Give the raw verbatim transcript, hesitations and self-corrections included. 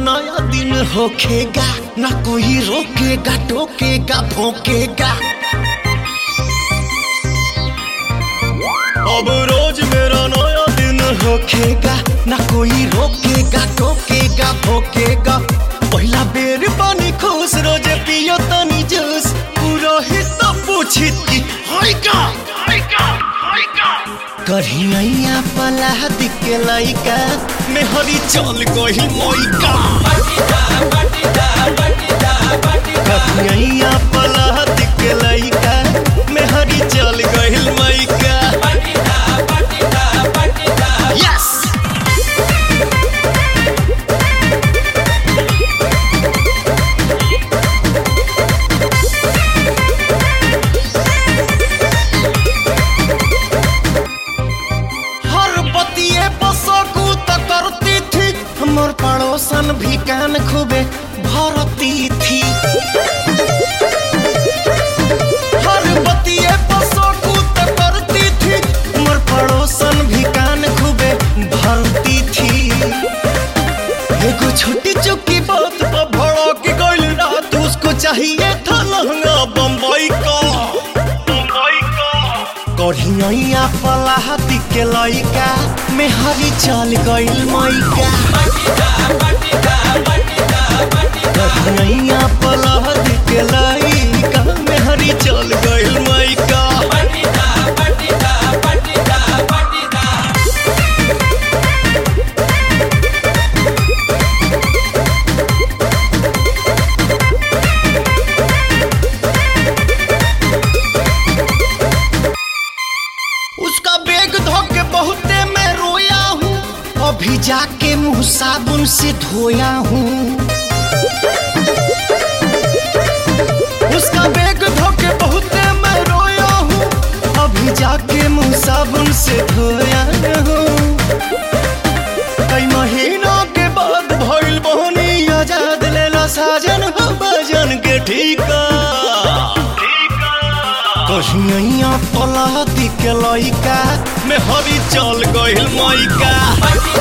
नया दिन होखेगा, ना कोई रोकेगा टोकेगा भोंकेगा। अब रोज मेरा नया दिन होखेगा, ना कोई रोकेगा टोकेगा भोंकेगा। पहला बेर पानी खुश रोजे पियो तनी जूस, पूरा ही तो पूछित की होइगा होइगा होइगा। कढ़िया पला दिके लइका में हरी चल गई मोइका। कढ़िया पला दिके लइका में हरी चल गई मोइका। यस हमर पड़ोसन भी कान खूबे भरती थी। हर बतिये पसोकू तो करती थी, हमर पड़ोसन भी कान खूबे भरती थी। एगो छोटी चुकी बात पर भड़क गइल रात, उसको चाहिए था लहंगा बम्बई का। कढ़िया पलाहती के लइका में हरी चल गइल मइका। कढ़िया पलाहती के लइका में हरी चल गइल मइका। उसका बैग धोके बहुते मैं रोया हूँ, अभी जाके मुंह साबुन से धोया हूँ। उसका बैग धोके बहुते मैं रोया हूँ, अभी जाके मुंह साबुन से धोया हूँ। कई महीनों के बाद भइल बहनी आजाद, लेला साजन हो बजन के ठीका। कढ़िया पलाहती के लइका में हरी चल गइल मइका।